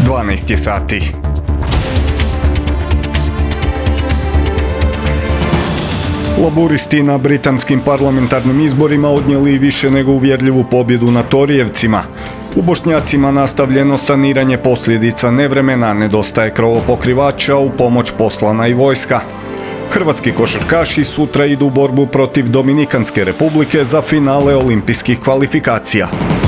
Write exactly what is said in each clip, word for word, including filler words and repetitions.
dvanaest je sati. Laburisti na britanskim parlamentarnim izborima odnijeli više nego uvjerljivu pobjedu na Torijevcima. U Bošnjacima nastavljeno saniranje posljedica nevremena, nedostaje krovopokrivača, u pomoć poslana i vojska. Hrvatski košarkaši sutra idu u borbu protiv Dominikanske republike za finale olimpijskih kvalifikacija.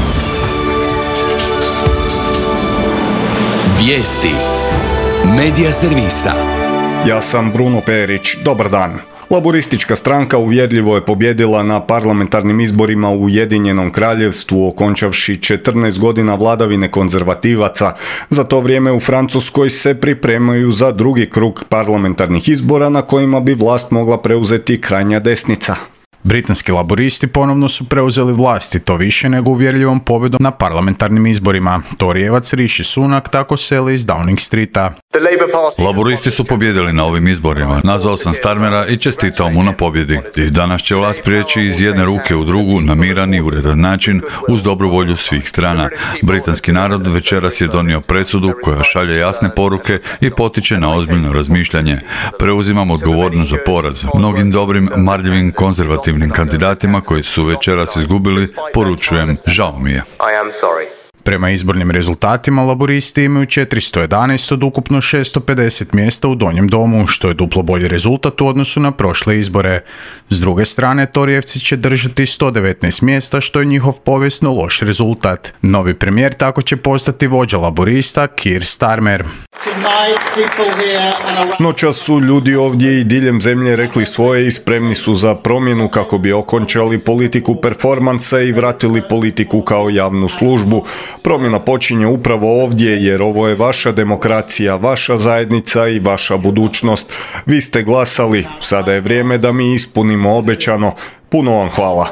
Vijesti Medija servisa. Ja sam Bruno Perić, dobar dan. Laburistička stranka uvjerljivo je pobjedila na parlamentarnim izborima u Ujedinjenom Kraljevstvu, okončavši četrnaest godina vladavine konzervativaca. Za to vrijeme u Francuskoj se pripremaju za drugi krug parlamentarnih izbora na kojima bi vlast mogla preuzeti krajnja desnica. Britanski laburisti ponovno su preuzeli vlast i to više nego uvjerljivom pobjedom na parlamentarnim izborima. Torijevac Rishi Sunak tako seli iz Downing Streeta. Laburisti su pobjedili na ovim izborima. Nazvao sam Starmera i čestitao mu na pobjedi. I danas će vlast prijeći iz jedne ruke u drugu na miran i uredan način uz dobru volju svih strana. Britanski narod večeras je donio presudu koja šalje jasne poruke i potiče na ozbiljno razmišljanje. Preuzimam odgovornost za poraz. Mnogim dobrim, marljivim, konzervativnim kandidatima koji su večeras izgubili, poručujem, žao mi je. Prema izbornim rezultatima laburisti imaju četiristo jedanaest od ukupno šesto pedeset mjesta u Donjem domu, što je duplo bolji rezultat u odnosu na prošle izbore. S druge strane, Torijevci će držati sto devetnaest mjesta, što je njihov povijesno loš rezultat. Novi premijer tako će postati vođa laburista Keir Starmer. Noćas su ljudi ovdje i diljem zemlje rekli svoje i spremni su za promjenu kako bi okončali politiku performansa i vratili politiku kao javnu službu. Promjena počinje upravo ovdje jer ovo je vaša demokracija, vaša zajednica i vaša budućnost. Vi ste glasali, sada je vrijeme da mi ispunimo obećano. Puno vam hvala.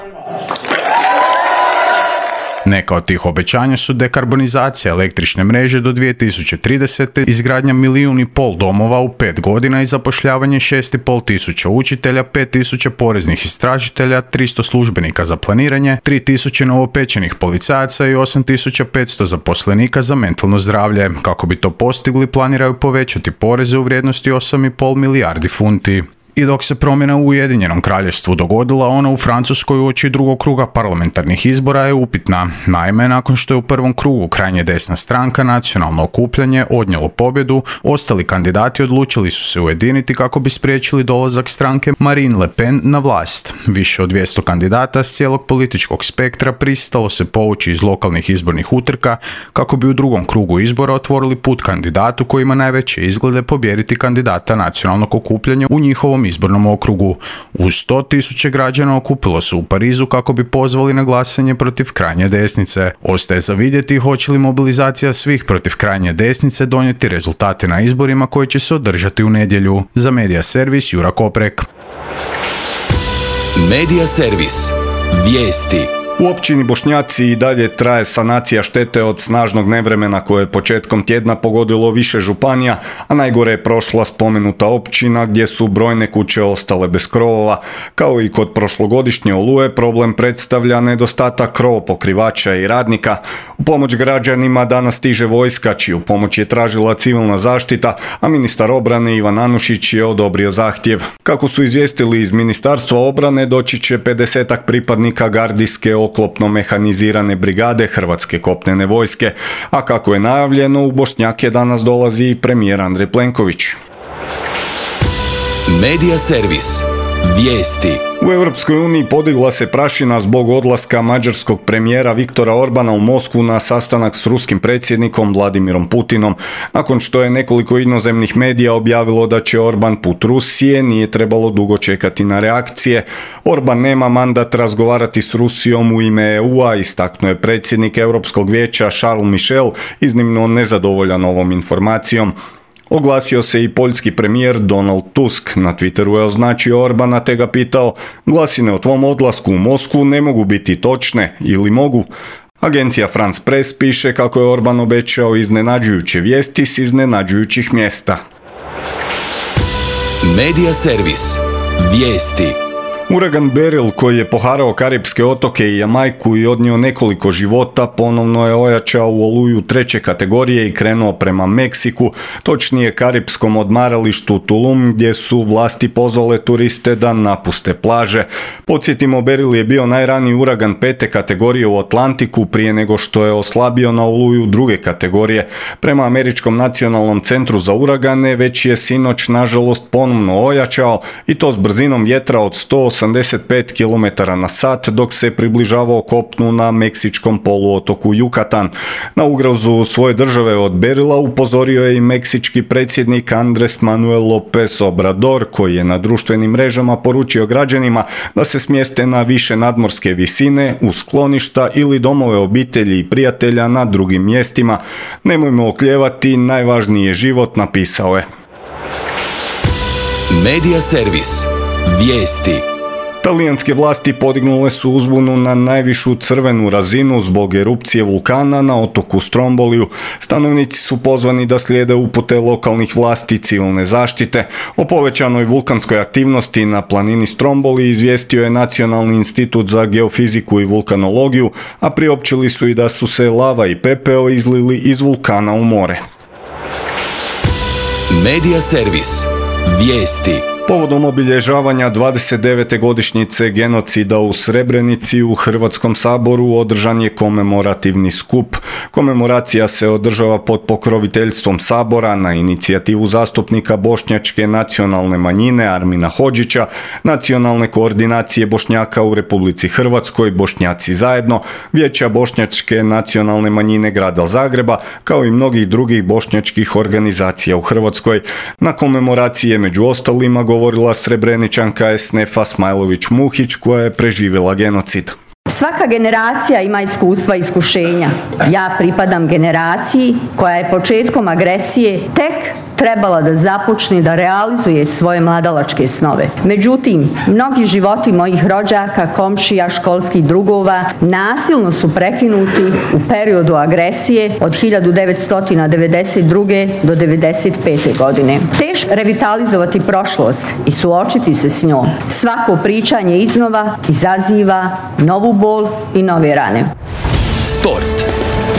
Neka od tih obećanja su dekarbonizacija električne mreže do dvije tisuće tridesete, izgradnja milijun i pol domova u pet godina i zapošljavanje šest i pol tisuća učitelja, pet tisuća poreznih istražitelja, tristo službenika za planiranje, tri tisuće novopečenih policajaca i osam tisuća petsto zaposlenika za mentalno zdravlje. Kako bi to postigli, planiraju povećati poreze u vrijednosti osam i pol milijardi funti. I dok se promjena u Ujedinjenom Kraljevstvu dogodila, ona u Francuskoj uoči drugog kruga parlamentarnih izbora je upitna. Naime, nakon što je u prvom krugu krajnje desna stranka Nacionalno okupljanje odnijelo pobjedu, ostali kandidati odlučili su se ujediniti kako bi spriječili dolazak stranke Marine Le Pen na vlast. Više od dvjesto kandidata s cijelog političkog spektra pristalo se povući iz lokalnih izbornih utrka kako bi u drugom krugu izbora otvorili put kandidatu koji ima najveće izglede pobijediti kandidata Nacionalnog okupljanja u njihovom izbornom okrugu. Uz sto tisuća građana okupilo se u Parizu kako bi pozvali na glasanje protiv krajnje desnice. Ostaje za vidjeti hoće li mobilizacija svih protiv krajnje desnice donijeti rezultate na izborima koji će se održati u nedjelju. Za Medija servis Jura Koprek. Medija servis. Vijesti. U općini Bošnjaci i dalje traje sanacija štete od snažnog nevremena koje je početkom tjedna pogodilo više županija, a najgore je prošla spomenuta općina gdje su brojne kuće ostale bez krovova. Kao i kod prošlogodišnje oluje, problem predstavlja nedostatak krovopokrivača i radnika. U pomoć građanima danas stiže vojska, čiju pomoć je tražila civilna zaštita, a ministar obrane Ivan Anušić je odobrio zahtjev. Kako su izvijestili iz Ministarstva obrane, doći će pedesetak pripadnika gardijske oklopno mehanizirane brigade Hrvatske kopnene vojske, a kako je najavljeno, u Bošnjake danas dolazi i premijer Andrej Plenković. Medija servis. Vijesti. U Europskoj uniji podigla se prašina zbog odlaska mađarskog premijera Viktora Orbana u Moskvu na sastanak s ruskim predsjednikom Vladimirom Putinom. Nakon što je nekoliko inozemnih medija objavilo da će Orban put Rusije, nije trebalo dugo čekati na reakcije. Orban nema mandat razgovarati s Rusijom u ime E U-a, istaknuo je predsjednik Europskog vijeća Charles Michel, iznimno nezadovoljan ovom informacijom. Oglasio se i poljski premijer Donald Tusk. Na Twitteru je označio Orbana te ga pitao: glasine o tvom odlasku u Moskvu ne mogu biti točne, ili mogu? Agencija France Press piše kako je Orban obećao iznenađujuće vijesti s iznenađujućih mjesta. Medija servis. Vijesti. Uragan Beryl, koji je poharao Karipske otoke i Jamajku i odnio nekoliko života, ponovno je ojačao u oluju treće kategorije i krenuo prema Meksiku, točnije karipskom odmaralištu Tulum, gdje su vlasti pozvale turiste da napuste plaže. Podsjetimo, Beryl je bio najraniji uragan pete kategorije u Atlantiku prije nego što je oslabio na oluju druge kategorije. Prema Američkom nacionalnom centru za uragane, već je sinoć nažalost ponovno ojačao i to s brzinom vjetra od sto osamdeset pet kilometara na sat, dok se približavao kopnu na meksičkom poluotoku Yucatan. Na ugrozu svoje države od Beryla upozorio je i meksički predsjednik Andres Manuel López Obrador, koji je na društvenim mrežama poručio građanima da se smjeste na više nadmorske visine, u skloništa ili domove obitelji i prijatelja na drugim mjestima. Nemojmo oklijevati, najvažniji je život, napisao je. Medija servis. Vijesti. Talijanske vlasti podignule su uzbunu na najvišu crvenu razinu zbog erupcije vulkana na otoku Stromboliju. Stanovnici su pozvani da slijede upute lokalnih vlasti civilne zaštite. O povećanoj vulkanskoj aktivnosti na planini Stromboli izvijestio je Nacionalni institut za geofiziku i vulkanologiju, a priopćili su i da su se lava i pepeo izlili iz vulkana u more. Medija servis. Vijesti. Povodom obilježavanja dvadeset devete godišnjice genocida u Srebrenici u Hrvatskom saboru održan je komemorativni skup. Komemoracija se održava pod pokroviteljstvom Sabora na inicijativu zastupnika bošnjačke nacionalne manjine Armina Hodžića, Nacionalne koordinacije Bošnjaka u Republici Hrvatskoj, Bošnjaci zajedno, Vijeća bošnjačke nacionalne manjine grada Zagreba, kao i mnogih drugih bošnjačkih organizacija u Hrvatskoj. Na komemoraciji je među ostalima govorila Srebreničanka Esnefa Smajlović-Muhić, koja je preživjela genocid. Svaka generacija ima iskustva i iskušenja. Ja pripadam generaciji koja je početkom agresije tek trebala da započne da realizuje svoje mladalačke snove. Međutim, mnogi životi mojih rođaka, komšija, školskih drugova nasilno su prekinuti u periodu agresije od hiljadu devetsto devedeset druge do devedeset pete godine. Teško revitalizovati prošlost i suočiti se s njom. Svako pričanje iznova izaziva novu bol i nove rane. Sport.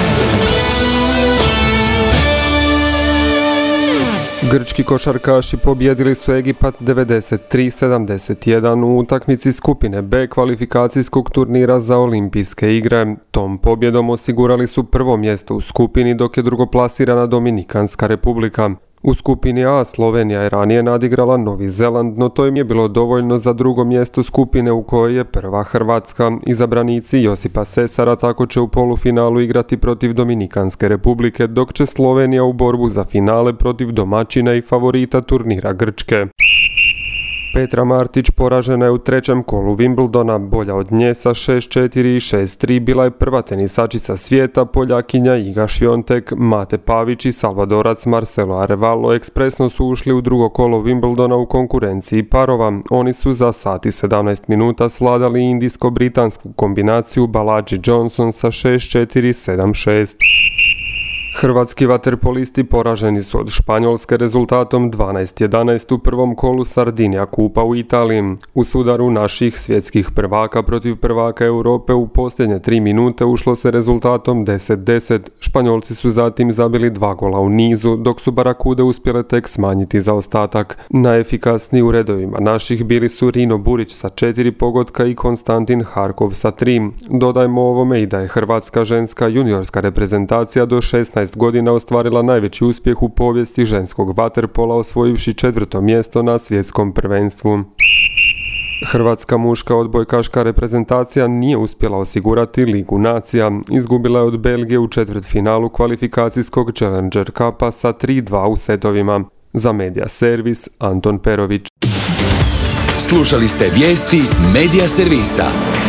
Grčki košarkaši pobijedili su Egipat devedeset tri sedamdeset jedan u utakmici skupine B kvalifikacijskog turnira za olimpijske igre. Tom pobjedom osigurali su prvo mjesto u skupini, dok je drugoplasirana Dominikanska republika. U skupini A Slovenija je ranije nadigrala Novi Zeland, no to im je bilo dovoljno za drugo mjesto skupine u kojoj je prva Hrvatska. Izabranici Josipa Sesara tako će u polufinalu igrati protiv Dominikanske republike, dok će Slovenija u borbu za finale protiv domaćina i favorita turnira Grčke. Petra Martić poražena je u trećem kolu Wimbledona, bolja od nje sa šest četiri i šest tri bila je prva tenisačica svijeta, Poljakinja Iga Šviontek. Mate Pavić i Salvadorac Marcelo Arevalo ekspresno su ušli u drugo kolo Wimbledona u konkurenciji parova. Oni su za sat i sedamnaest minuta svladali indijsko-britansku kombinaciju Balaji Johnson sa šest četiri sedam šest. Hrvatski vaterpolisti poraženi su od Španjolske rezultatom dvanaest jedanaest u prvom kolu Sardinija kupa u Italiji. U sudaru naših svjetskih prvaka protiv prvaka Europe u posljednje tri minute ušlo se rezultatom deset deset. Španjolci su zatim zabili dva gola u nizu, dok su Barakude uspjele tek smanjiti zaostatak. Najefikasniji u redovima naših bili su Rino Burić sa četiri pogotka i Konstantin Harkov sa tri. Dodajmo ovome i da je hrvatska ženska juniorska reprezentacija do šesnaest godina ostvarila najveći uspjeh u povijesti ženskog vaterpola, osvojivši četvrto mjesto na svjetskom prvenstvu. Hrvatska muška odbojkaška reprezentacija nije uspjela osigurati Ligu nacija. Izgubila je od Belgije u četvrtfinalu kvalifikacijskog Challenger Cupa sa tri dva u setovima. Za Medija servis Anton Perović. Slušali ste vijesti Medija servisa.